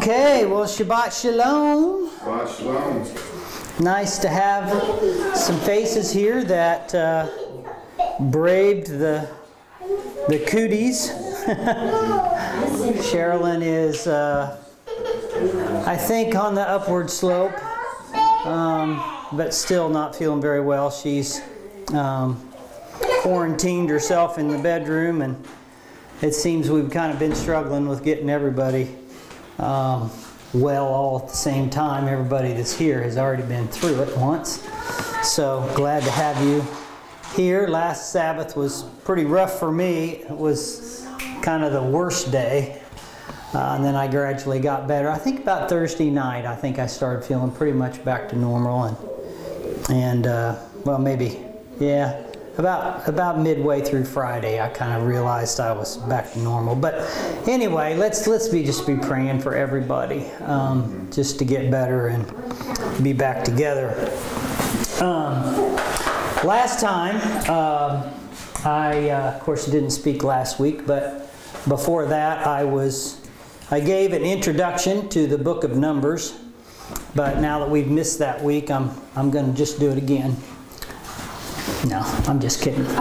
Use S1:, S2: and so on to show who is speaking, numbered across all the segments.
S1: Okay, well, Shabbat Shalom.
S2: Shabbat Shalom.
S1: Nice to have some faces here that braved the cooties. Sherilyn is, I think, on the upward slope, but still not feeling very well. She's quarantined herself in the bedroom, and it seems we've kind of been struggling with getting everybody well all at the same time. Everybody that's here has already been through it once. So glad to have you here. Last Sabbath was pretty rough for me. It was kind of the worst day. And then I gradually got better. I think about Thursday night, I think I started feeling pretty much back to normal. And well, maybe, yeah. About midway through Friday, I kind of realized I was back to normal. But anyway, let's just be praying for everybody, just to get better and be back together. Last time, I of course didn't speak last week, but before that, I gave an introduction to the book of Numbers. But now that we've missed that week, I'm going to just do it again. No, I'm just kidding. We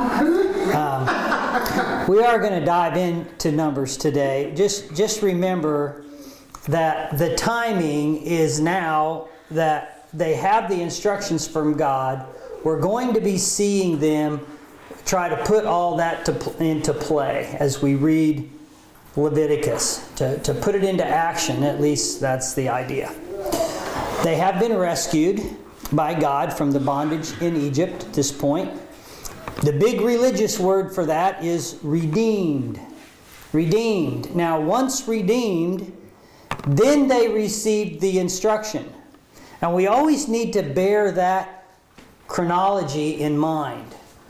S1: are going to dive into Numbers today. Just remember that the timing is now that they have the instructions from God. We're going to be seeing them try to put all that into play as we read Leviticus, to put it into action. At least that's the idea. They have been rescued by God from the bondage in Egypt at this point. The big religious word for that is redeemed. Redeemed. Now, once redeemed, then they received the instruction. And we always need to bear that chronology in mind.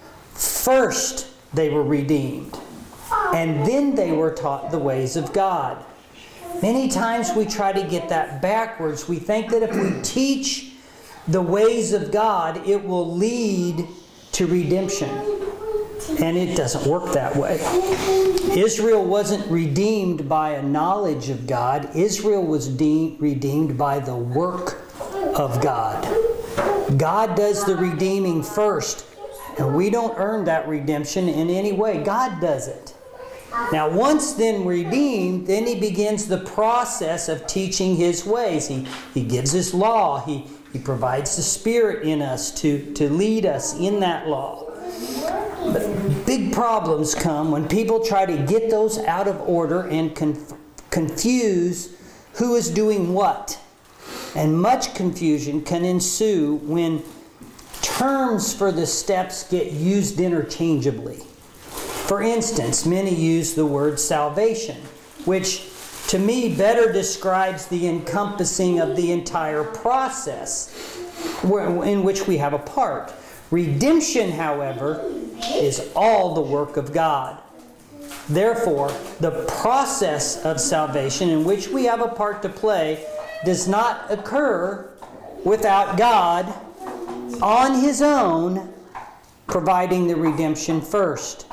S1: First, they were redeemed. And then they were taught the ways of God. Many times we try to get that backwards. We think that if we teach the ways of God, it will lead to redemption. And it doesn't work that way. Israel wasn't redeemed by a knowledge of God. Israel was redeemed by the work of God. God does the redeeming first. And we don't earn that redemption in any way. God does it. Now, once then redeemed, then He begins the process of teaching His ways. He gives His law. He provides the Spirit in us to lead us in that law. But big problems come when people try to get those out of order and confuse who is doing what. And much confusion can ensue when terms for the steps get used interchangeably. For instance, many use the word salvation, which to me better describes the encompassing of the entire process in which we have a part. Redemption, however, is all the work of God. Therefore, the process of salvation in which we have a part to play does not occur without God on His own providing the redemption first.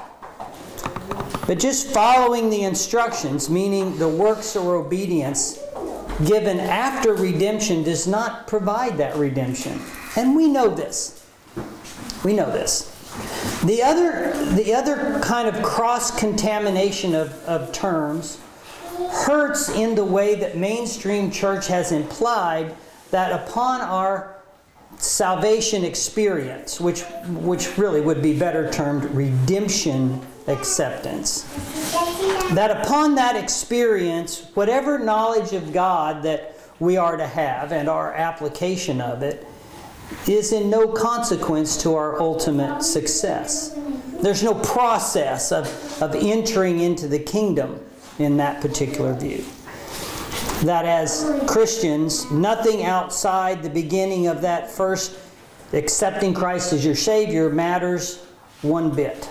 S1: But just following the instructions, meaning the works or obedience given after redemption, does not provide that redemption. And we know this. We know this. The other kind of cross-contamination of terms hurts in the way that mainstream church has implied that upon our salvation experience, which really would be better termed redemption acceptance, that upon that experience, whatever knowledge of God that we are to have and our application of it is in no consequence to our ultimate success. There's no process of entering into the kingdom in that particular view. That as Christians, nothing outside the beginning of that first accepting Christ as your Savior matters one bit.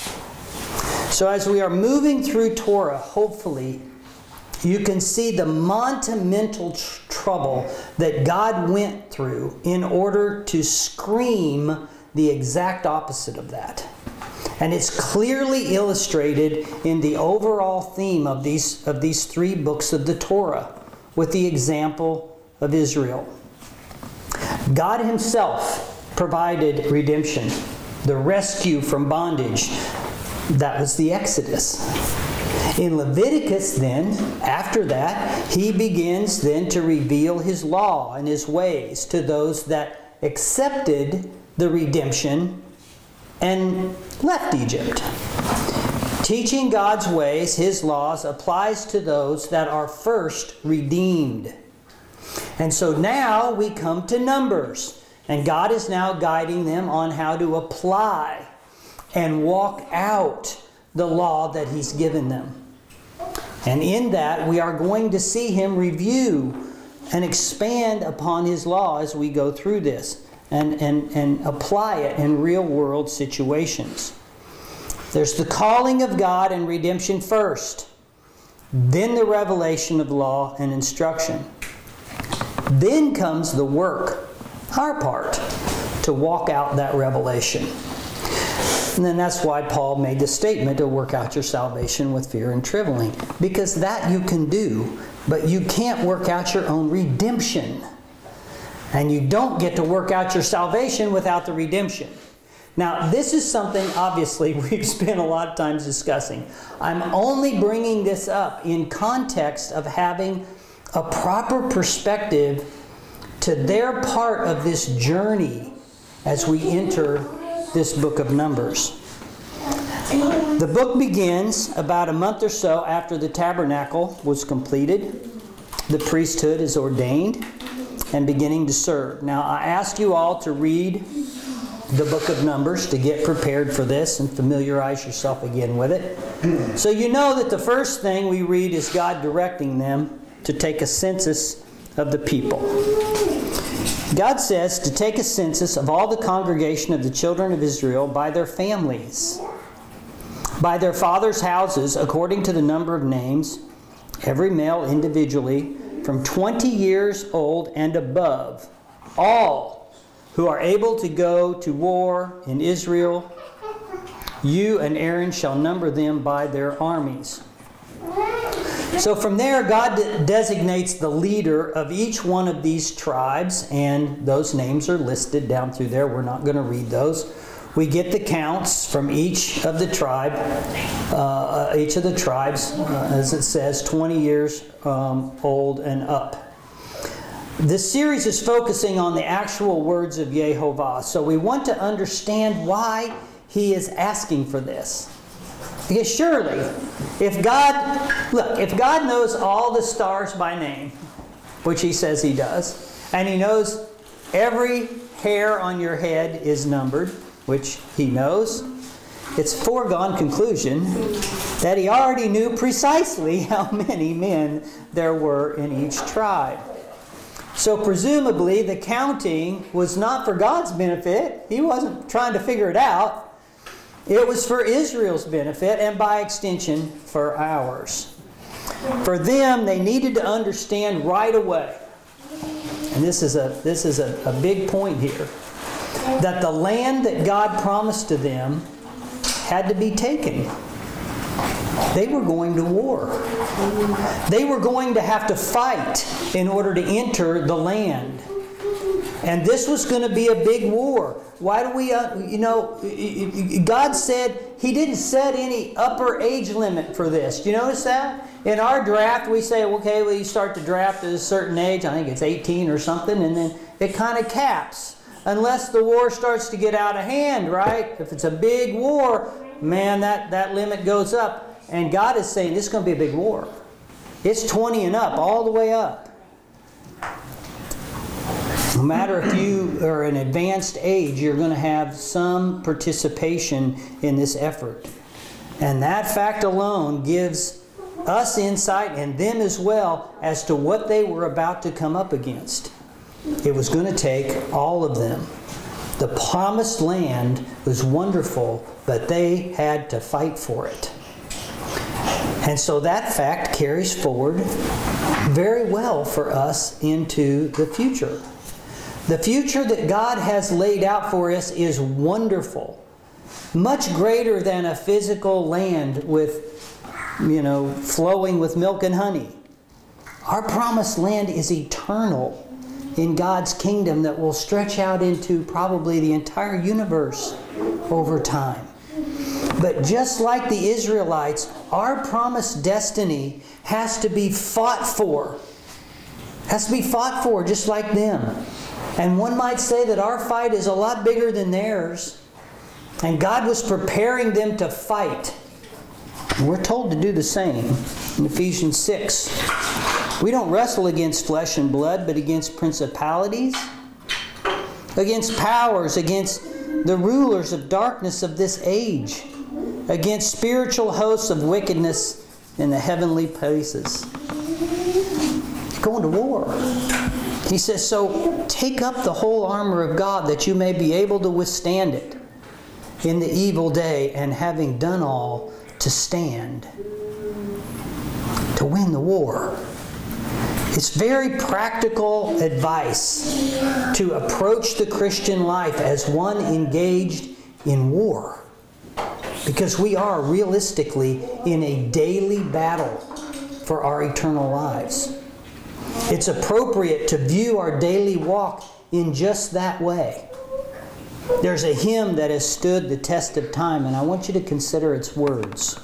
S1: So as we are moving through Torah, hopefully, you can see the monumental trouble that God went through in order to scream the exact opposite of that. And it's clearly illustrated in the overall theme of these three books of the Torah. with the example of Israel. God Himself provided redemption, the rescue from bondage. That was the Exodus. In Leviticus then, after that, He begins then to reveal His law and His ways to those that accepted the redemption and left Egypt. Teaching God's ways, His laws, applies to those that are first redeemed. And so now we come to Numbers. And God is now guiding them on how to apply and walk out the law that He's given them. And in that, we are going to see Him review and expand upon His law as we go through this and apply it in real world situations. There's the calling of God and redemption first, then the revelation of law and instruction. Then comes the work, our part, to walk out that revelation. And then that's why Paul made the statement to work out your salvation with fear and trembling. Because that you can do, but you can't work out your own redemption. And you don't get to work out your salvation without the redemption. Now, this is something, obviously, we've spent a lot of time discussing. I'm only bringing this up in context of having a proper perspective to their part of this journey as we enter this book of Numbers. The book begins about a month or so after the tabernacle was completed. The priesthood is ordained and beginning to serve. Now, I ask you all to read the book of Numbers to get prepared for this and familiarize yourself again with it. So you know that the first thing we read is God directing them to take a census of the people. God says to take a census of all the congregation of the children of Israel by their families, by their fathers' houses, according to the number of names, every male individually, from 20 years old and above, all who are able to go to war in Israel. You and Aaron shall number them by their armies. So from there, God designates the leader of each one of these tribes, and those names are listed down through there. We're not going to read those. We get the counts from each of the tribes, as it says, 20 years old and up. This series is focusing on the actual words of Yehovah. So we want to understand why He is asking for this. Because surely, if God knows all the stars by name, which He says He does, and He knows every hair on your head is numbered, which He knows, it's a foregone conclusion that He already knew precisely how many men there were in each tribe. So presumably the counting was not for God's benefit. He wasn't trying to figure it out. It was for Israel's benefit and by extension for ours. For them, they needed to understand right away, and this is a big point here, that the land that God promised to them had to be taken. They were going to war. They were going to have to fight in order to enter the land. And this was going to be a big war. Why do we, God said He didn't set any upper age limit for this. Do you notice that? In our draft, we say, okay, well, you start to draft at a certain age. I think it's 18 or something. And then it kind of caps. Unless the war starts to get out of hand, right? If it's a big war, man, that limit goes up. And God is saying this is going to be a big war. It's 20 and up, all the way up. No matter if you are an advanced age, you're going to have some participation in this effort. And that fact alone gives us insight, and them as well, as to what they were about to come up against. It was going to take all of them. The promised land was wonderful, but they had to fight for it. And so that fact carries forward very well for us into the future. The future that God has laid out for us is wonderful. Much greater than a physical land with, flowing with milk and honey. Our promised land is eternal in God's kingdom that will stretch out into probably the entire universe over time. But just like the Israelites, our promised destiny has to be fought for. Has to be fought for just like them. And one might say that our fight is a lot bigger than theirs. And God was preparing them to fight. And we're told to do the same in Ephesians 6. We don't wrestle against flesh and blood, but against principalities, against powers, against the rulers of darkness of this age, against spiritual hosts of wickedness in the heavenly places. Going to war. He says, so take up the whole armor of God that you may be able to withstand it in the evil day, and having done all, to stand, to win the war. It's very practical advice to approach the Christian life as one engaged in war, because we are realistically in a daily battle for our eternal lives. It's appropriate to view our daily walk in just that way. There's a hymn that has stood the test of time, and I want you to consider its words.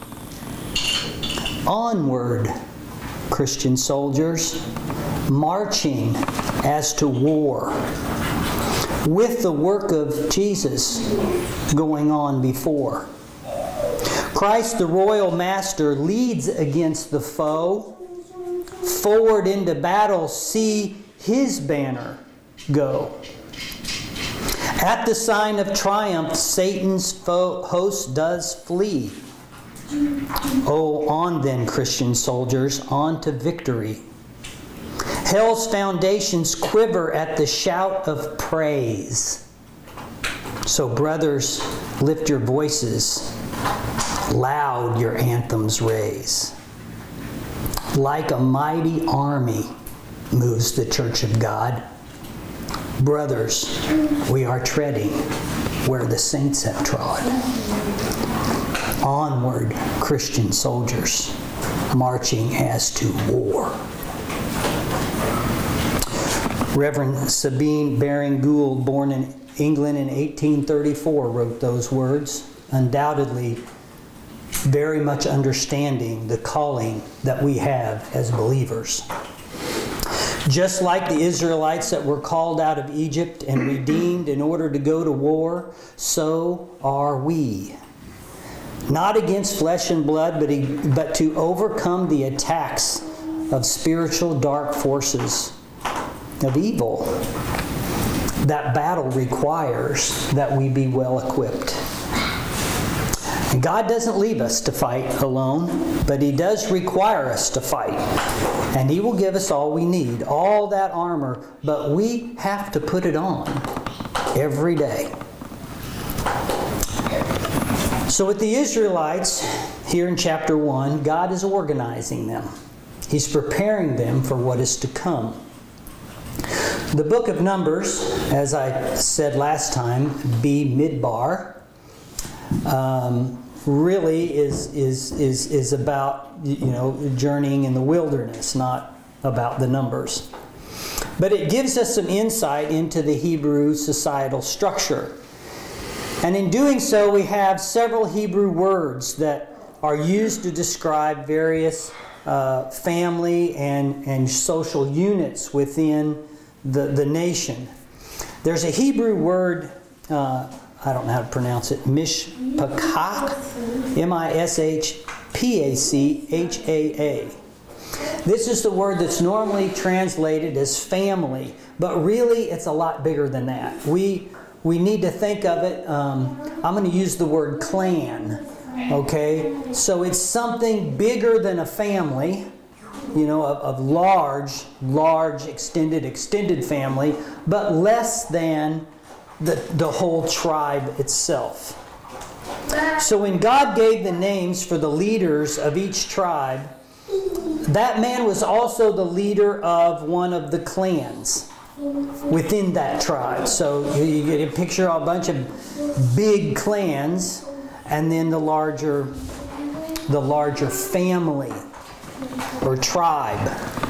S1: Onward, Christian soldiers, marching as to war, with the work of Jesus going on before. Christ the royal master leads against the foe. Forward into battle, see His banner go. At the sign of triumph, Satan's host does flee. Oh, on then, Christian soldiers, on to victory. Hell's foundations quiver at the shout of praise. So, brothers, lift your voices, loud your anthems raise. Like a mighty army moves the church of God. Brothers, we are treading where the saints have trod. Onward, Christian soldiers, marching as to war. Reverend Sabine Baring-Gould, born in England in 1834, wrote those words, undoubtedly very much understanding the calling that we have as believers. Just like the Israelites that were called out of Egypt and redeemed in order to go to war, so are we. Not against flesh and blood, but to overcome the attacks of spiritual dark forces of evil. That battle requires that we be well equipped. And God doesn't leave us to fight alone, but He does require us to fight. And He will give us all we need, all that armor, but we have to put it on every day. So with the Israelites, here in chapter 1, God is organizing them. He's preparing them for what is to come. The book of Numbers, as I said last time, B. Midbar, really is about, journeying in the wilderness, not about the numbers. But it gives us some insight into the Hebrew societal structure. And in doing so, we have several Hebrew words that are used to describe various family and social units within the nation. There's a Hebrew word, I don't know how to pronounce it, mishpachah, M-I-S-H-P-A-C-H-A-A. This is the word that's normally translated as family, but really it's a lot bigger than that. We need to think of it, I'm going to use the word clan, okay? So it's something bigger than a family, of large, extended family, but less than the whole tribe itself. So when God gave the names for the leaders of each tribe, that man was also the leader of one of the clans within that tribe. So you get a picture of a bunch of big clans, and then the larger family or tribe.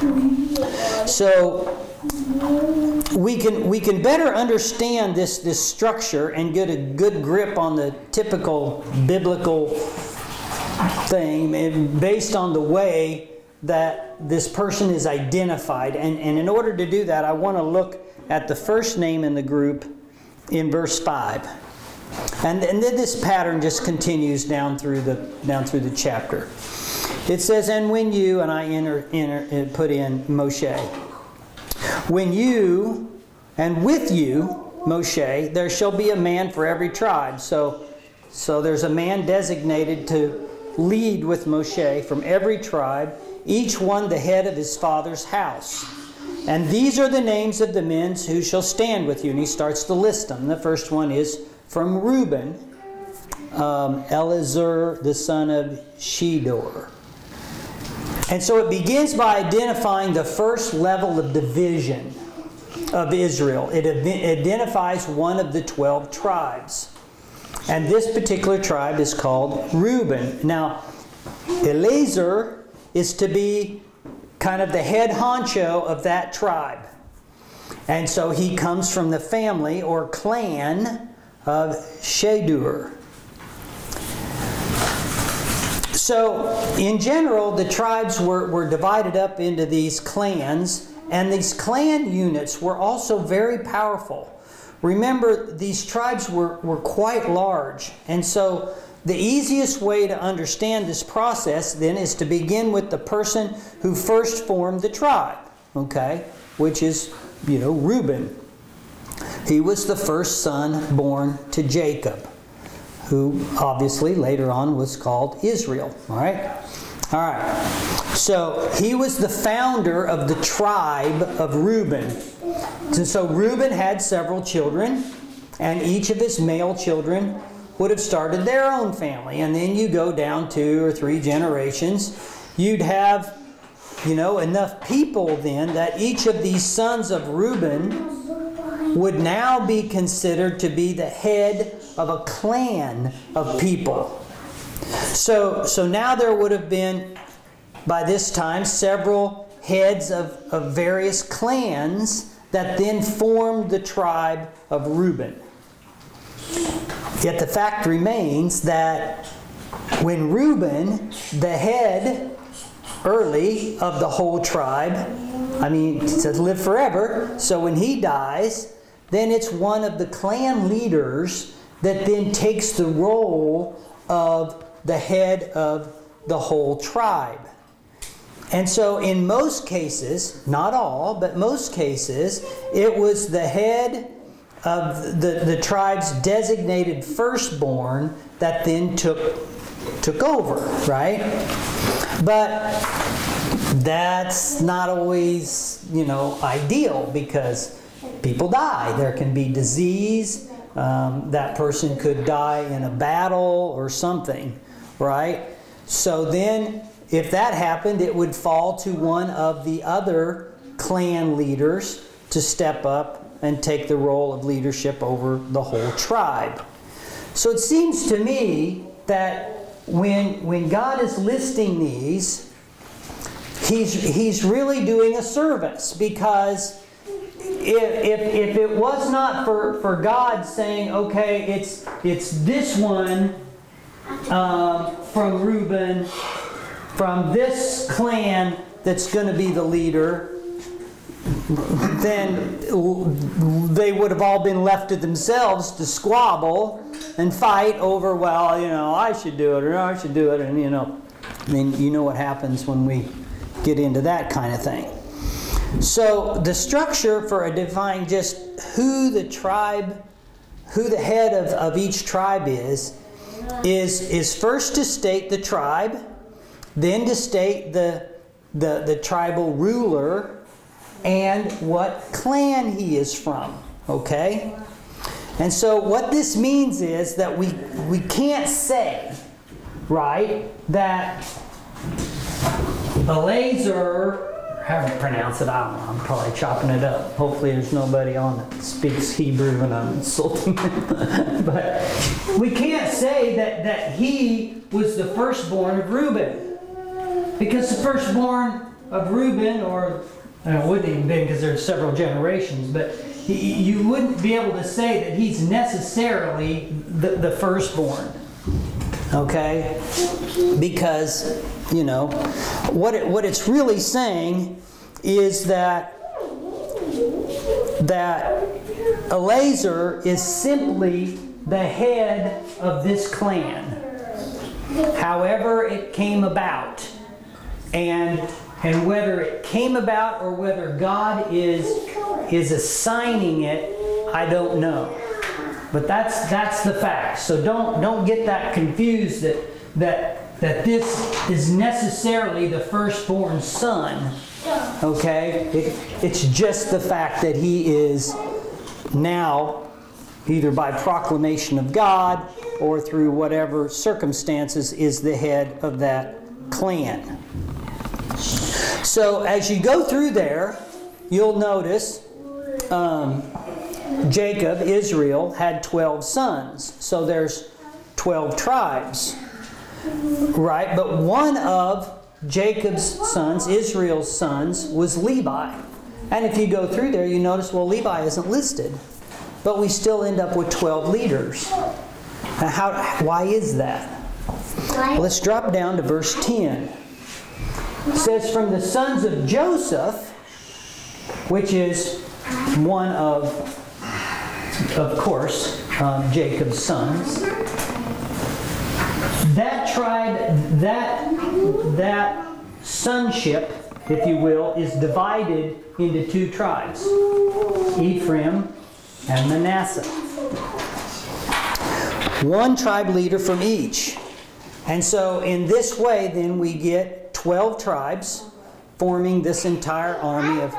S1: So we can better understand this structure and get a good grip on the typical biblical thing based on the way that this person is identified. And in order to do that, I want to look at the first name in the group in verse 5. And then this pattern just continues down through the chapter. It says, and when you, and I put in Moshe, when you, and with you, Moshe, there shall be a man for every tribe. So there's a man designated to lead with Moshe from every tribe, each one the head of his father's house. And these are the names of the men who shall stand with you. And he starts to list them. The first one is from Reuben, Elazar, the son of Shedeur. And so it begins by identifying the first level of division of Israel. It identifies one of the 12 tribes. And this particular tribe is called Reuben. Now, Elazar is to be kind of the head honcho of that tribe. And so he comes from the family or clan of Shedeur. So, in general, the tribes were divided up into these clans, and these clan units were also very powerful. Remember, these tribes were quite large, and so the easiest way to understand this process then is to begin with the person who first formed the tribe, okay, which is, Reuben. He was the first son born to Jacob, who obviously later on was called Israel. All right. So he was the founder of the tribe of Reuben. So Reuben had several children, and each of his male children would have started their own family. And then you go down 2 or 3 generations, you'd have, enough people then that each of these sons of Reuben would now be considered to be the head of a clan of people. So now there would have been, by this time, several heads of various clans that then formed the tribe of Reuben. Yet the fact remains that when Reuben, the head early of the whole tribe, it says live forever, so when he dies, then it's one of the clan leaders that then takes the role of the head of the whole tribe. And so in most cases, not all, but most cases, it was the head of the tribe's designated firstborn that then took over, right? But that's not always, ideal, because people die. There can be disease. That person could die in a battle or something, right? So then, if that happened, it would fall to one of the other clan leaders to step up and take the role of leadership over the whole tribe. So it seems to me that when God is listing these, He's really doing a service, because if it was not for God saying, okay, it's this one from Reuben, from this clan that's going to be the leader, then they would have all been left to themselves to squabble and fight over, I should do it, or I should do it, and you know what happens when we get into that kind of thing. So the structure for defining just who the head of each tribe is first to state the tribe, then to state the tribal ruler and what clan he is from. Okay? And so what this means is that we can't say, right, that Elazar, how to pronounce it, I don't know, I'm probably chopping it up. Hopefully there's nobody on that speaks Hebrew and I'm insulting them. But we can't say that he was the firstborn of Reuben, because the firstborn of Reuben, or it wouldn't even be because there's several generations, but you wouldn't be able to say that he's necessarily the firstborn. Okay? Because, you know, what it's really saying is that Eleazar is simply the head of this clan. However it came about. And whether it came about or whether God is assigning it, I don't know. But that's the fact. So don't get that confused that this is necessarily the firstborn son. Okay? It's just the fact that he is now, either by proclamation of God or through whatever circumstances, is the head of that clan. So as you go through there, you'll notice Jacob, Israel, had 12 sons. So there's 12 tribes. Right? But one of Jacob's sons, Israel's sons, was Levi. And if you go through there, you notice, well, Levi isn't listed. But we still end up with 12 leaders. Now, why is that? Well, let's drop down to verse 10. It says, from the sons of Joseph, which is one of course, Jacob's sons. That tribe, that sonship, if you will, is divided into two tribes, Ephraim and Manasseh. One tribe leader from each. And so in this way, then, we get 12 tribes forming this entire army of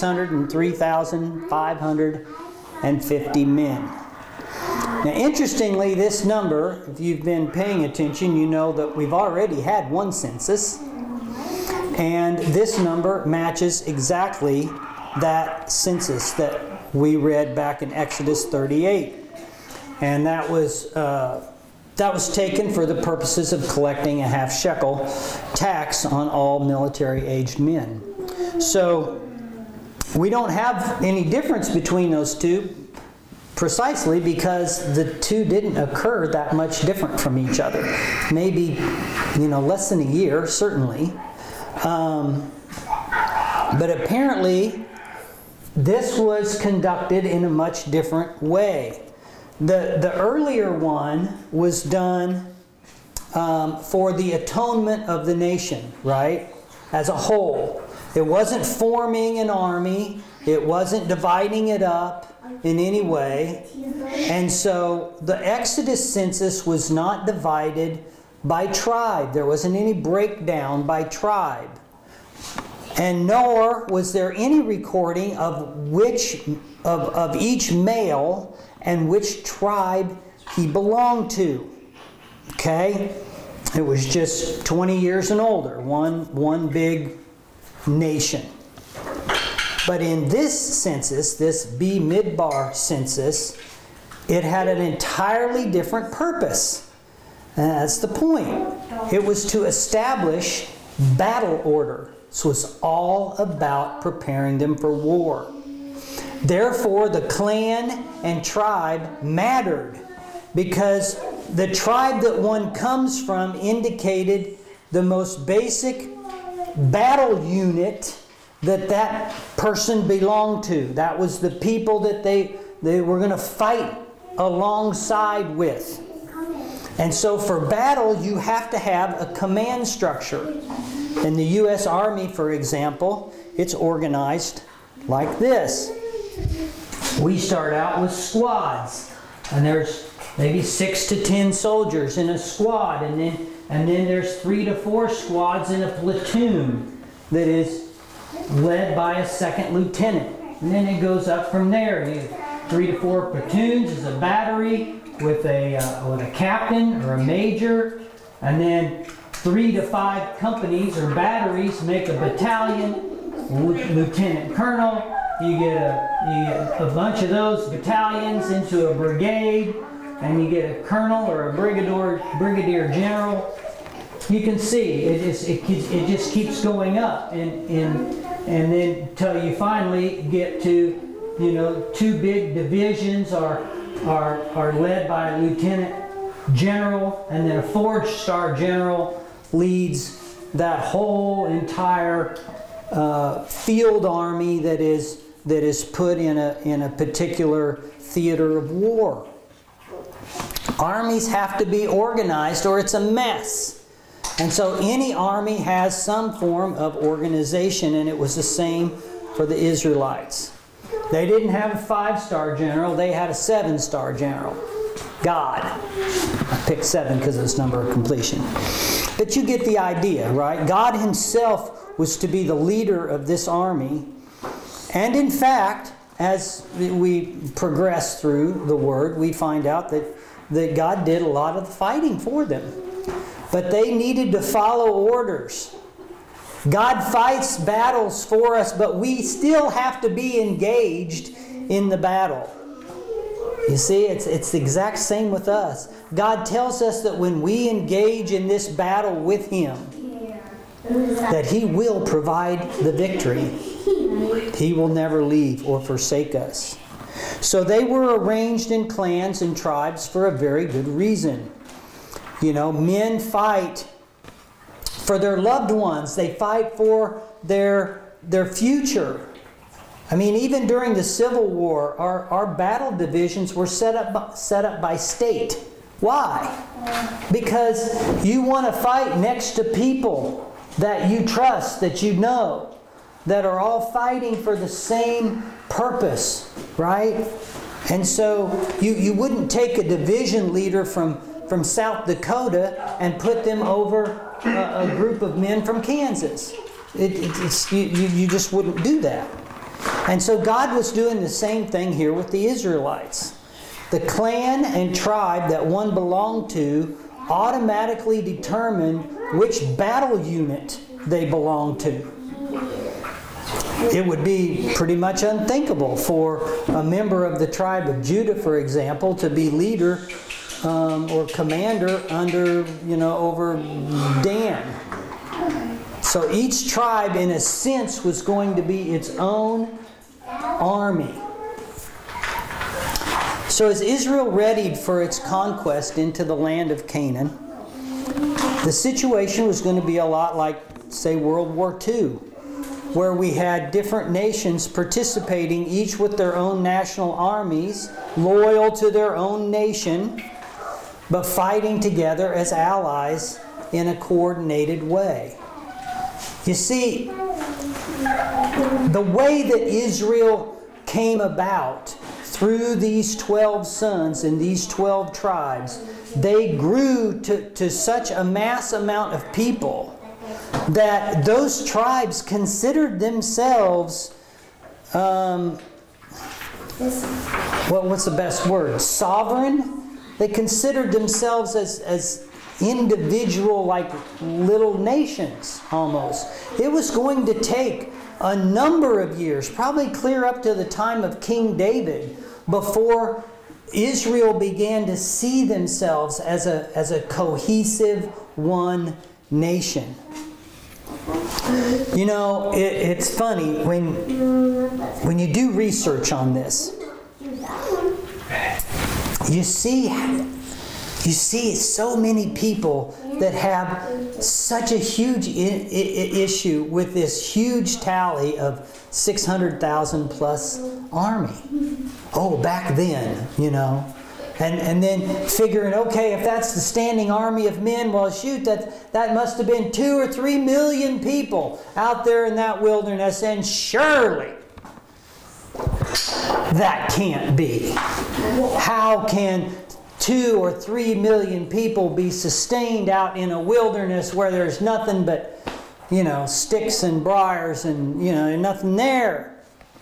S1: 603,550 men. Now, interestingly, this number, if you've been paying attention, you know that we've already had one census. And this number matches exactly that census that we read back in Exodus 38. And that was taken for the purposes of collecting a half shekel tax on all military-aged men. So we don't have any difference between those two, precisely because the two didn't occur that much different from each other. Maybe, less than a year, certainly. But apparently, this was conducted in a much different way. The earlier one was done for the atonement of the nation, right? As a whole. It wasn't forming an army. It wasn't dividing it up in any way. And so the Exodus census was not divided by tribe. There wasn't any breakdown by tribe. And nor was there any recording of each male and which tribe he belonged to. Okay? It was just 20 years and older, one big nation. But in this census, this B. Midbar census, it had an entirely different purpose. And that's the point. It was to establish battle order. This was all about preparing them for war. Therefore, the clan and tribe mattered, because the tribe that one comes from indicated the most basic battle unit that person belonged to. That was the people that they were going to fight alongside with. And so for battle, you have to have a command structure. In the U.S. Army, for example, it's organized like this. We start out with squads, and there's maybe 6 to 10 soldiers in a squad, and then there's 3 to 4 squads in a platoon that is led by a second lieutenant. And then it goes up from there. 3 to 4 platoons is a battery with a captain or a major, and then 3 to 5 companies or batteries make a battalion, lieutenant colonel. You get a bunch of those battalions into a brigade, and you get a colonel or a brigadier general, you can see it just keeps going up, and then until you finally get to, you know, 2 big divisions are led by a lieutenant general, and then a 4-star general leads that whole entire field army that is put in a particular theater of war. Armies have to be organized or it's a mess. And so any army has some form of organization, and it was the same for the Israelites. They didn't have a 5-star general, they had a 7-star general. God. I picked 7 because of its number of completion. But you get the idea, right? God himself was to be the leader of this army. And in fact, as we progress through the Word, we find out that God did a lot of the fighting for them. But they needed to follow orders. God fights battles for us, but we still have to be engaged in the battle. You see, it's the exact same with us. God tells us that when we engage in this battle with Him, that He will provide the victory. He will never leave or forsake us. So they were arranged in clans and tribes for a very good reason. You know, men fight for their loved ones. They fight for their future. I mean, even during the Civil War, our battle divisions were set up by state. Why? Because you want to fight next to people that you trust, that you know, that are all fighting for the same purpose, right? And so you wouldn't take a division leader from South Dakota and put them over a group of men from Kansas. You just wouldn't do that. And so God was doing the same thing here with the Israelites. The clan and tribe that one belonged to automatically determined which battle unit they belonged to. It would be pretty much unthinkable for a member of the tribe of Judah, for example, to be leader or commander over Dan. So each tribe, in a sense, was going to be its own army. So as Israel readied for its conquest into the land of Canaan, the situation was going to be a lot like, say, World War II, where we had different nations participating, each with their own national armies, loyal to their own nation, but fighting together as allies in a coordinated way. You see, the way that Israel came about through these 12 sons and these 12 tribes, they grew to such a mass amount of people that those tribes considered themselves, what's the best word? Sovereign? They considered themselves as individual, like little nations almost. It was going to take a number of years, probably clear up to the time of King David, before Israel began to see themselves as a cohesive one nation. You know, it's funny when you do research on this, you see so many people that have such a huge issue with this huge tally of 600,000 plus army. Oh, back then, you know. And then figuring, okay, if that's the standing army of men, well, shoot, that must have been 2 or 3 million people out there in that wilderness, and surely that can't be. How can 2 or 3 million people be sustained out in a wilderness where there's nothing but, you know, sticks and briars and, you know, nothing there?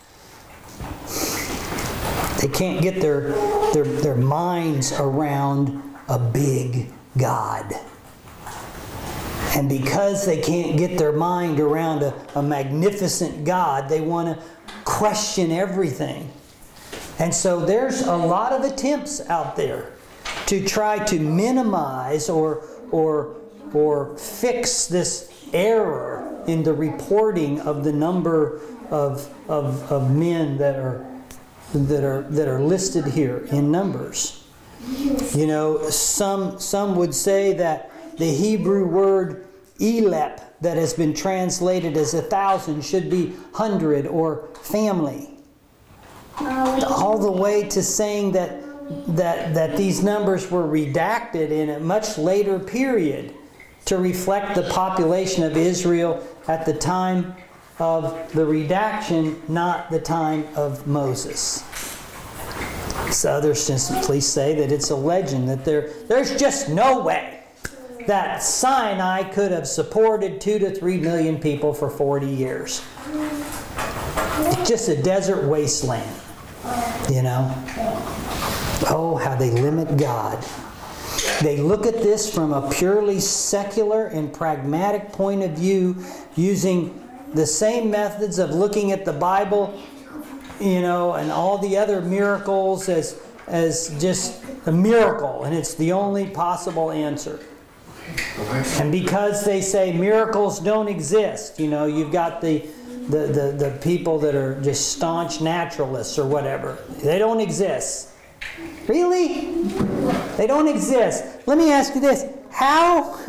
S1: They can't get their minds around a big God. And because they can't get their mind around a magnificent God, they want to question everything. And so there's a lot of attempts out there to try to minimize or or fix this error in the reporting of the number of men that are listed here in Numbers. You know, some would say that the Hebrew word elep that has been translated as 1,000 should be 100 or family. All the way to saying that these numbers were redacted in a much later period to reflect the population of Israel at the time of the redaction, not the time of Moses. So others simply say that it's a legend, that there's just no way that Sinai could have supported 2 to 3 million people for 40 years. It's just a desert wasteland, you know. Oh, how they limit God. They look at this from a purely secular and pragmatic point of view, using the same methods of looking at the Bible, you know, and all the other miracles as just a miracle, and it's the only possible answer. And because they say miracles don't exist, you know, you've got the people that are just staunch naturalists or whatever. They don't exist. Really? They don't exist. Let me ask you this. How?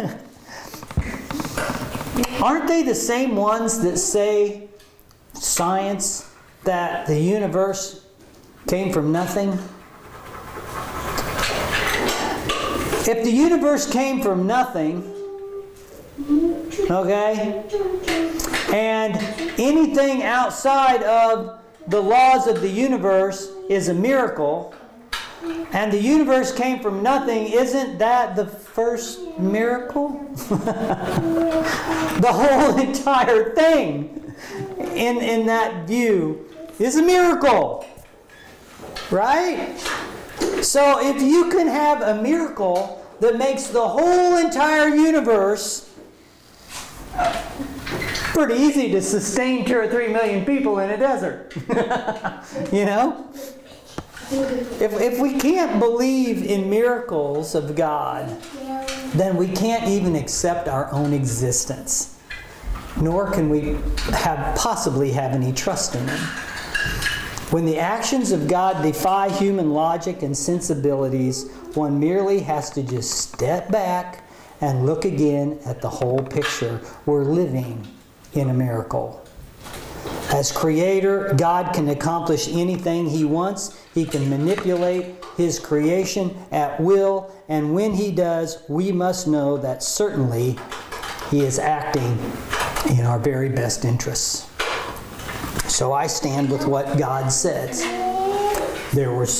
S1: Aren't they the same ones that say, science, that the universe came from nothing? If the universe came from nothing, okay, and anything outside of the laws of the universe is a miracle, and the universe came from nothing, isn't that the first miracle? The whole entire thing in that view is a miracle. Right? So if you can have a miracle that makes the whole entire universe, pretty easy to sustain 2 or 3 million people in a desert. You know? If we can't believe in miracles of God, then we can't even accept our own existence. Nor can we possibly have any trust in Him. When the actions of God defy human logic and sensibilities, one merely has to just step back and look again at the whole picture. We're living in a miracle. As Creator, God can accomplish anything He wants. He can manipulate His creation at will. And when He does, we must know that certainly He is acting in our very best interests. So I stand with what God says. There were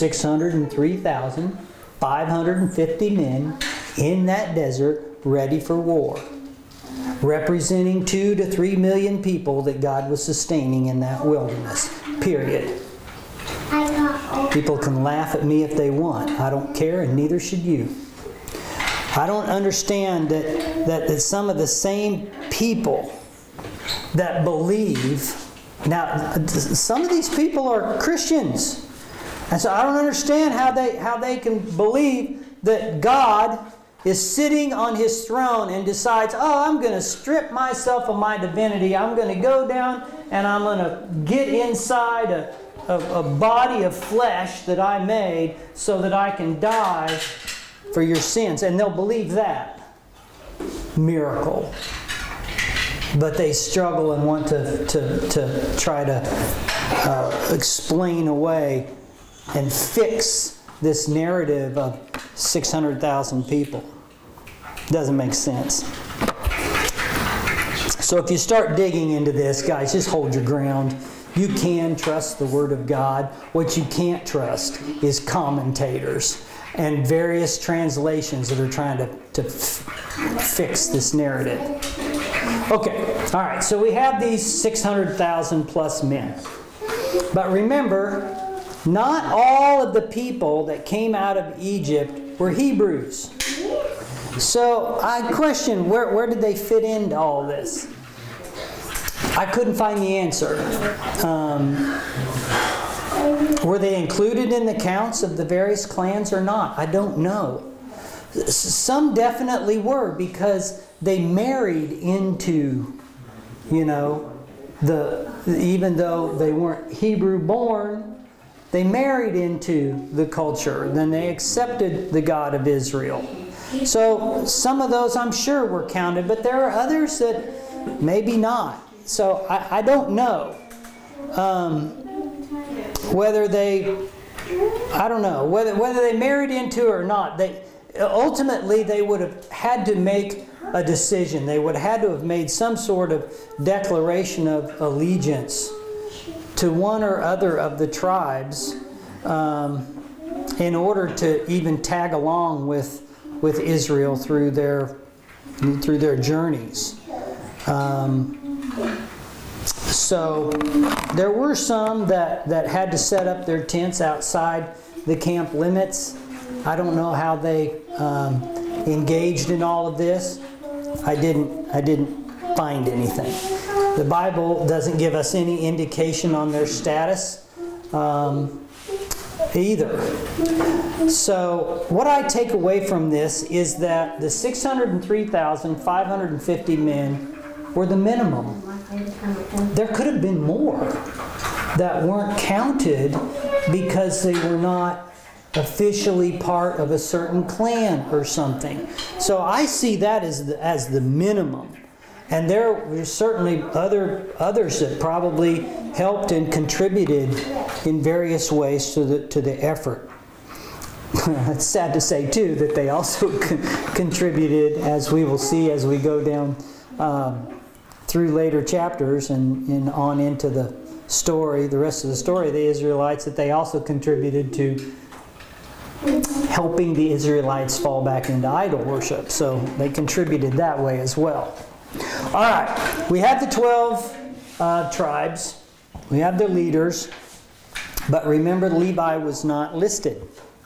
S1: 603,550 men in that desert ready for war, representing 2 to 3 million people that God was sustaining in that wilderness. Period. People can laugh at me if they want. I don't care, and neither should you. I don't understand that some of the same people that believe. Now, some of these people are Christians. And so I don't understand how they can believe that God is sitting on His throne and decides, oh, I'm going to strip myself of my divinity. I'm going to go down and I'm going to get inside a body of flesh that I made so that I can die for your sins. And they'll believe that. Miracle. But they struggle and want to try to explain away and fix this narrative of 600,000 people. Doesn't make sense. So if you start digging into this, guys, just hold your ground. You can trust the Word of God. What you can't trust is commentators and various translations that are trying to fix this narrative. Okay, all right, so we have these 600,000 plus men. But remember, not all of the people that came out of Egypt were Hebrews. So I question, where did they fit into all this? I couldn't find the answer. Were they included in the counts of the various clans or not? I don't know. Some definitely were, because they married into, even though they weren't Hebrew born, they married into the culture. Then they accepted the God of Israel. So some of those I'm sure were counted, but there are others that maybe not. So I don't know whether they married into or not. Ultimately, they would have had to make a decision. They would have had to have made some sort of declaration of allegiance to one or other of the tribes in order to even tag along with Israel through their journeys. So there were some that had to set up their tents outside the camp limits. I don't know how they engaged in all of this. I didn't find anything. The Bible doesn't give us any indication on their status either. So what I take away from this is that the 603,550 men were the minimum. There could have been more that weren't counted because they were not officially part of a certain clan or something. So I see that as the minimum. And there were certainly others that probably helped and contributed in various ways to the effort. It's sad to say too that they also contributed, as we will see as we go down through later chapters and on into the rest of the story of the Israelites, that they also contributed to helping the Israelites fall back into idol worship. So they contributed that way as well. All right, we have the 12 tribes. We have their leaders. But remember, Levi was not listed.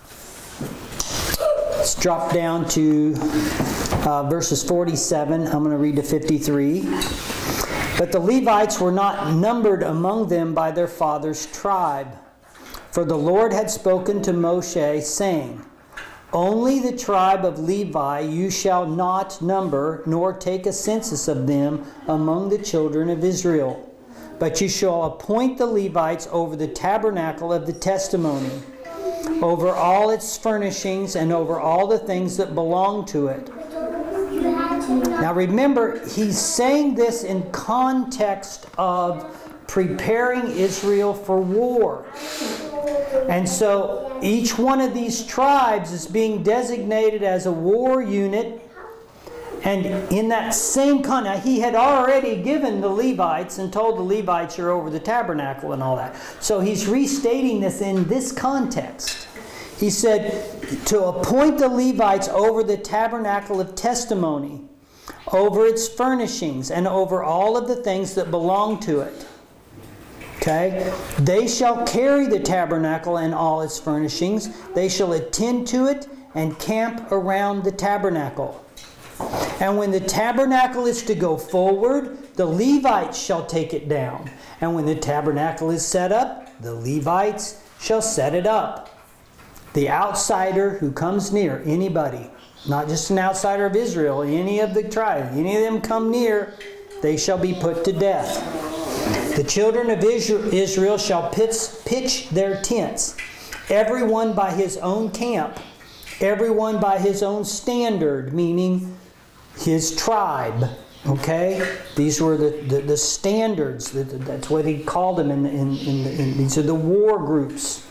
S1: Let's drop down to verses 47. I'm going to read to 53. But the Levites were not numbered among them by their father's tribe. For the Lord had spoken to Moshe, saying, Only the tribe of Levi you shall not number, nor take a census of them among the children of Israel. But you shall appoint the Levites over the tabernacle of the testimony, over all its furnishings, and over all the things that belong to it. Now remember, he's saying this in context of preparing Israel for war. And so each one of these tribes is being designated as a war unit. And in that same context, he had already given the Levites and told the Levites, you're over the tabernacle and all that. So he's restating this in this context. He said to appoint the Levites over the tabernacle of testimony, over its furnishings, and over all of the things that belong to it. Okay? They shall carry the tabernacle and all its furnishings. They shall attend to it and camp around the tabernacle. And when the tabernacle is to go forward, the Levites shall take it down. And when the tabernacle is set up, the Levites shall set it up. The outsider who comes near, anybody, not just an outsider of Israel, any of the tribes, any of them come near, they shall be put to death. The children of Israel shall pitch their tents, everyone by his own camp, everyone by his own standard, meaning his tribe. Okay? These were the standards. That's what he called them. These are the war groups.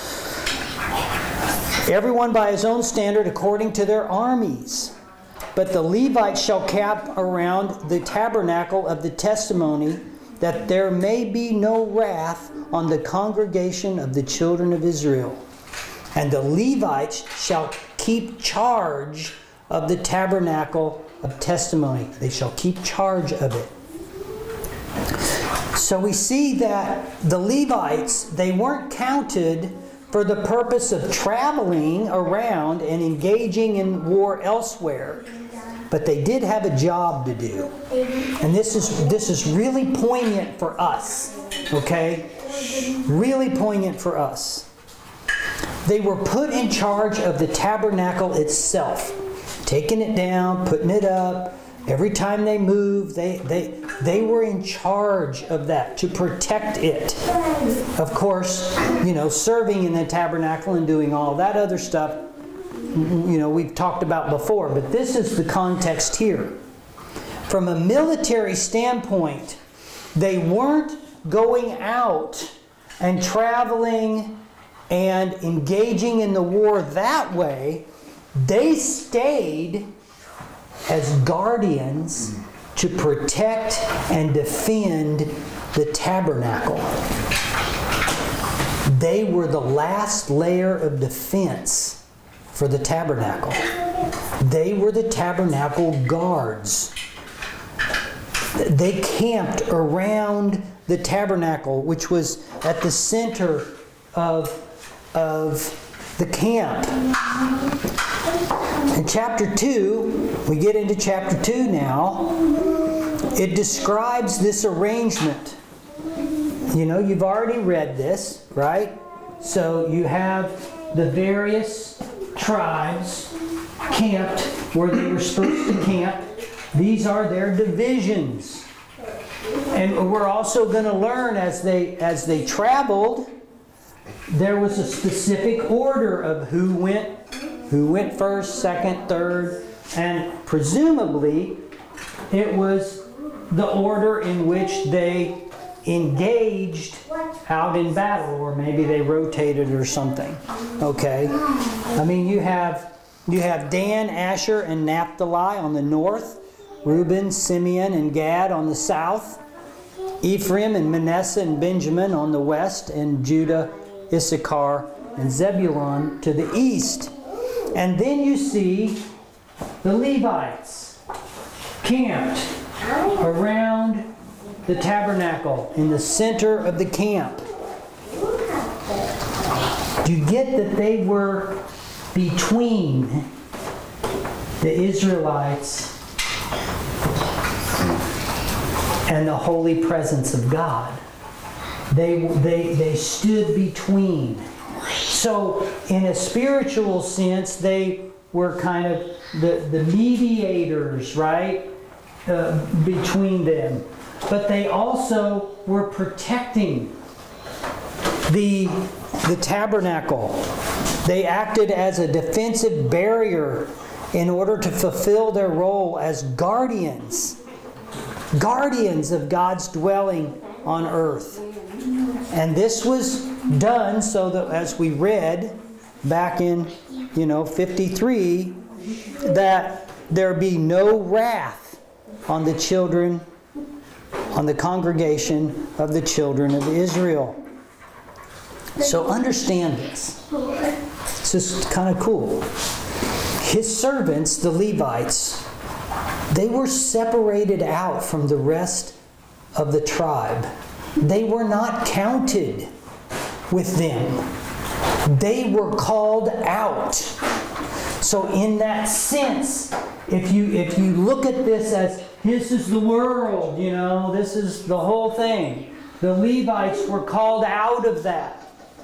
S1: Everyone by his own standard according to their armies. But the Levites shall camp around the tabernacle of the testimony, that there may be no wrath on the congregation of the children of Israel. And the Levites shall keep charge of the tabernacle of testimony. They shall keep charge of it. So we see that the Levites, they weren't counted for the purpose of traveling around and engaging in war elsewhere. But they did have a job to do. And this is really poignant for us. Okay? Really poignant for us. They were put in charge of the tabernacle itself. taking it down, putting it up. Every time they moved, they were in charge of that, to protect it. Of course, serving in the tabernacle and doing all that other stuff, we've talked about before. But this is the context here. From a military standpoint, they weren't going out and traveling and engaging in the war that way. They stayed as guardians to protect and defend the tabernacle. They were the last layer of defense for the tabernacle. They were the tabernacle guards. They camped around the tabernacle, which was at the center of the camp. In chapter 2, we get into chapter 2 now, it describes this arrangement. You've already read this, right? So you have the various tribes camped where they were supposed to camp. These are their divisions. And we're also going to learn as they traveled, there was a specific order of who went first, second, third, and presumably it was the order in which they engaged out in battle, or maybe they rotated or something. Okay? You have Dan, Asher, and Naphtali on the north, Reuben, Simeon, and Gad on the south, Ephraim and Manasseh and Benjamin on the west, and Judah, Issachar, and Zebulun to the east. And then you see the Levites camped around the tabernacle in the center of the camp. You get that they were between the Israelites and the holy presence of God. They stood between. So in a spiritual sense, they were kind of the mediators, right, between them. But they also were protecting the tabernacle. They acted as a defensive barrier in order to fulfill their role as guardians of God's dwelling on earth. And this was done so that, as we read back in 53, that there be no wrath on the children, on the congregation of the children of Israel. So understand this. It's just kind of cool. His servants, the Levites, they were separated out from the rest of the tribe. They were not counted with them. They were called out. So in that sense, if you look at this as this is the world, this is the whole thing. The Levites were called out of that.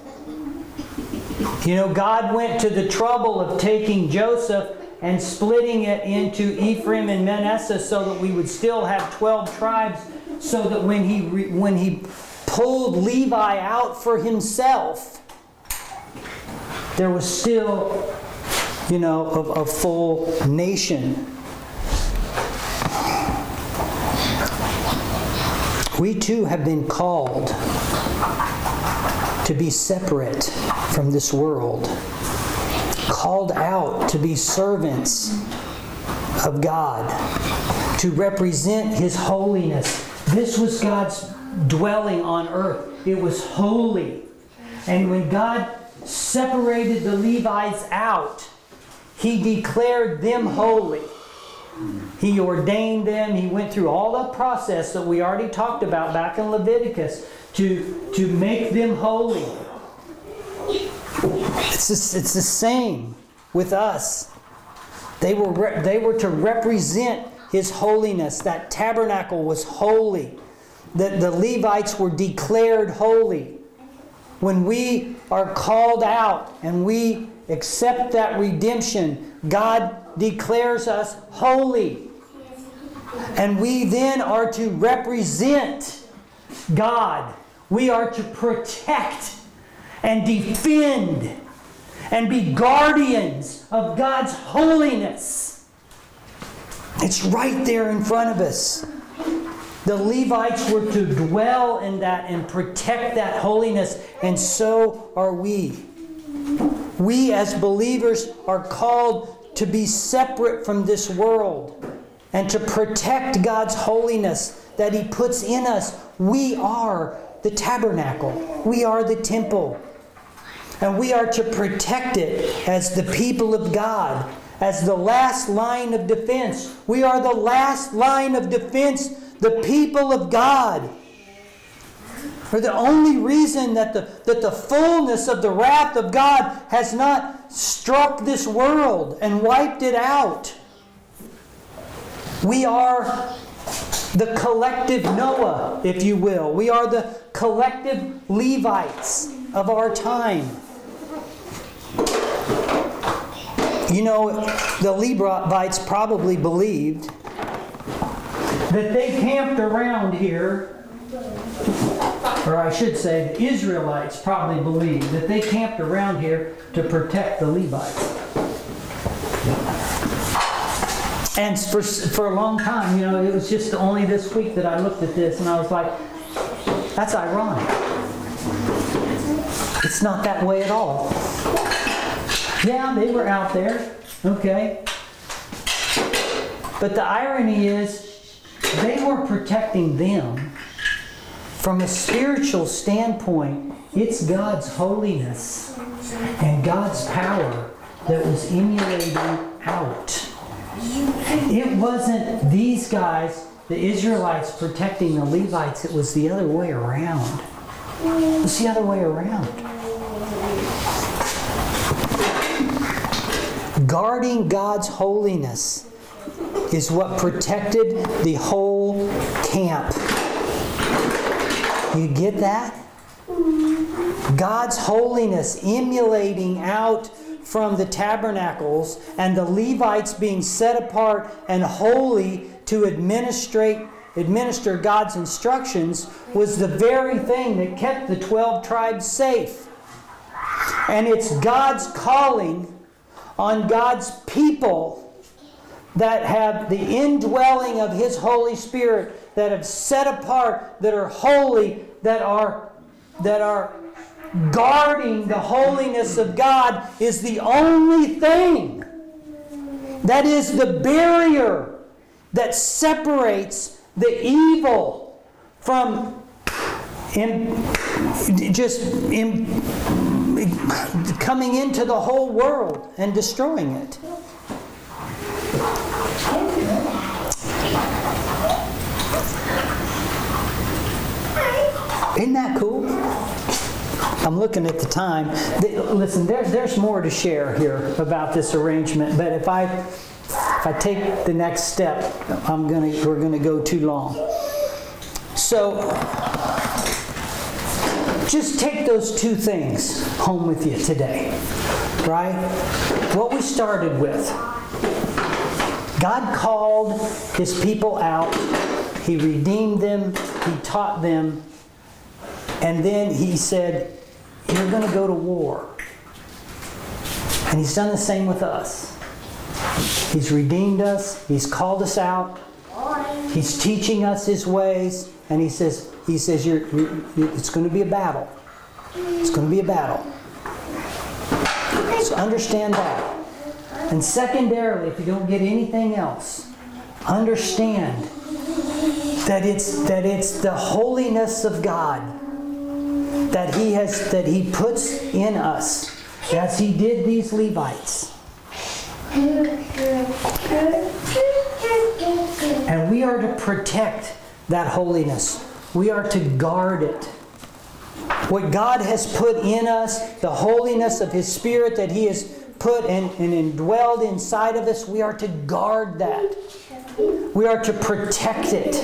S1: God went to the trouble of taking Joseph and splitting it into Ephraim and Manasseh so that we would still have 12 tribes, so that when he pulled Levi out for himself, there was still, a full nation. We too have been called to be separate from this world, called out to be servants of God, to represent His holiness. This was God's dwelling on earth. It was holy. And when God separated the Levites out, He declared them holy. He ordained them. He went through all the process that we already talked about back in Leviticus to make them holy. It's the same with us. They were to represent His holiness. That tabernacle was holy. The Levites were declared holy. When we are called out and we accept that redemption, God declares us holy. And we then are to represent God. We are to protect and defend and be guardians of God's holiness. It's right there in front of us. The Levites were to dwell in that and protect that holiness, and so are we. We as believers are called to be separate from this world and to protect God's holiness that He puts in us. We are the tabernacle. We are the temple. And we are to protect it as the people of God, as the last line of defense. We are the last line of defense, the people of God. For the only reason that the fullness of the wrath of God has not struck this world and wiped it out. We are the collective Noah, if you will. We are the collective Levites of our time. You know, the Levites probably believed that they camped around here, or I should say, the Israelites probably believed that they camped around here to protect the Levites. And for a long time, you know, it was just only this week that I looked at this and I was like, that's ironic. It's not that way at all. Yeah, they were out there, okay. But the irony is, they were protecting them. From a spiritual standpoint, it's God's holiness and God's power that was emulating out. It wasn't these guys, the Israelites, protecting the Levites. It was the other way around. It was the other way around. Guarding God's holiness is what protected the whole camp. You get that? God's holiness emulating out from the tabernacles and the Levites being set apart and holy to administer God's instructions was the very thing that kept the 12 tribes safe. And it's God's calling on God's people that have the indwelling of His Holy Spirit, that have set apart, that are holy, that are guarding the holiness of God, is the only thing that is the barrier that separates the evil from coming into the whole world and destroying it. Isn't that cool? I'm looking at the time. Listen, there's more to share here about this arrangement, but if I take the next step, we're gonna go too long. So just take those two things home with you today, right? What we started with. God called His people out. He redeemed them. He taught them. And then He said, you're going to go to war. And He's done the same with us. He's redeemed us. He's called us out. He's teaching us His ways. And He says, it's going to be a battle. It's going to be a battle. So understand that. And secondarily, if you don't get anything else, understand that it's the holiness of God that He puts in us, as He did these Levites. And we are to protect that holiness. We are to guard it. What God has put in us, the holiness of His Spirit that He has put and indwelled inside of us, we are to guard that. We are to protect it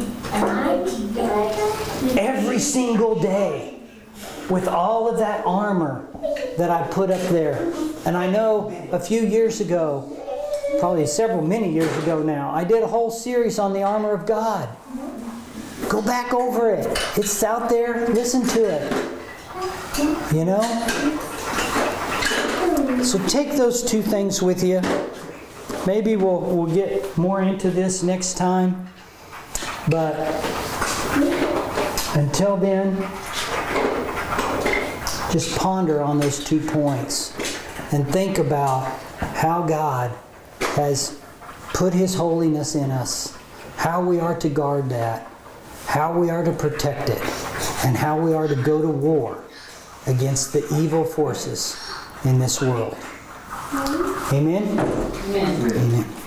S1: every single day with all of that armor that I put up there. And I know a few years ago, probably many years ago now, I did a whole series on the armor of God. Go back over it. It's out there. Listen to it. You know? So take those two things with you. Maybe we'll get more into this next time. But until then, just ponder on those 2 points and think about how God has put His holiness in us, how we are to guard that, how we are to protect it, and how we are to go to war against the evil forces in this world. Amen?
S2: Amen.
S1: Amen.